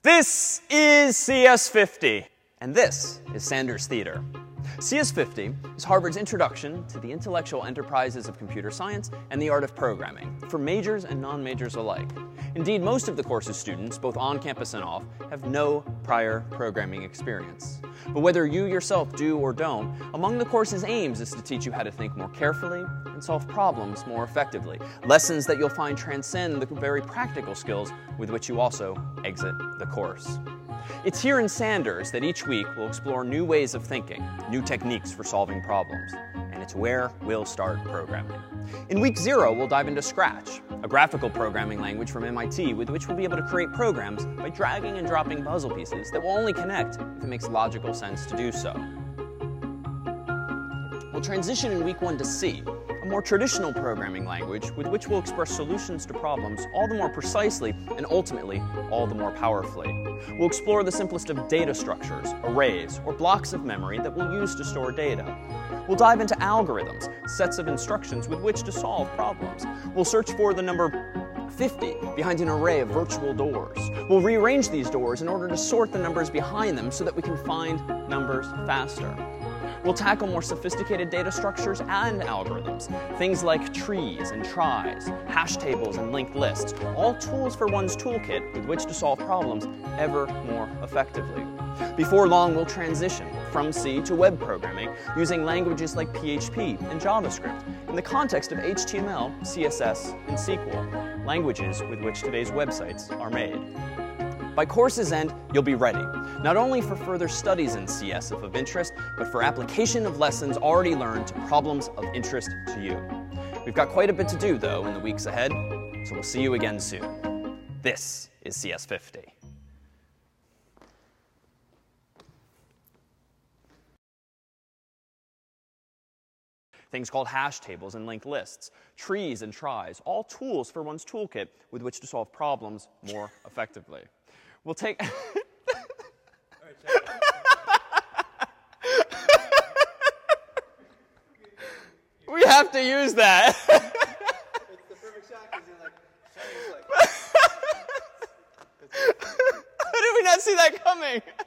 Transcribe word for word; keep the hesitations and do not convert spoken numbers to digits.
This is C S fifty, and this is Sanders Theater. C S fifty is Harvard's introduction to the intellectual enterprises of computer science and the art of programming, for majors and non-majors alike. Indeed, most of the course's students, both on campus and off, have no prior programming experience. But whether you yourself do or don't, among the course's aims is to teach you how to think more carefully and solve problems more effectively. Lessons that you'll find transcend the very practical skills with which you also exit the course. It's here in Sanders that each week we'll explore new ways of thinking, new techniques for solving problems, and it's where we'll start programming. In week zero, we'll dive into Scratch, a graphical programming language from M I T with which we'll be able to create programs by dragging and dropping puzzle pieces that will only connect if it makes logical sense to do so. We'll transition in week one to C, a more traditional programming language with which we'll express solutions to problems all the more precisely and ultimately all the more powerfully. We'll explore the simplest of data structures, arrays, or blocks of memory that we'll use to store data. We'll dive into algorithms, sets of instructions with which to solve problems. We'll search for the number fifty behind an array of virtual doors. We'll rearrange these doors in order to sort the numbers behind them so that we can find numbers faster. We'll tackle more sophisticated data structures and algorithms, things like trees and tries, hash tables and linked lists, all tools for one's toolkit with which to solve problems ever more effectively. Before long, we'll transition from C to web programming using languages like P H P and JavaScript in the context of H T M L, C S S, and S Q L, languages with which today's websites are made. By course's end, you'll be ready, not only for further studies in C S if of interest, but for application of lessons already learned to problems of interest to you. We've got quite a bit to do, though, in the weeks ahead, so we'll see you again soon. This is C S fifty. Things called hash tables and linked lists, trees and tries, all tools for one's toolkit with which to solve problems more effectively. We'll take... We have to use that. It's the perfect shot because you're like, Shannon's like... How did we not see that coming?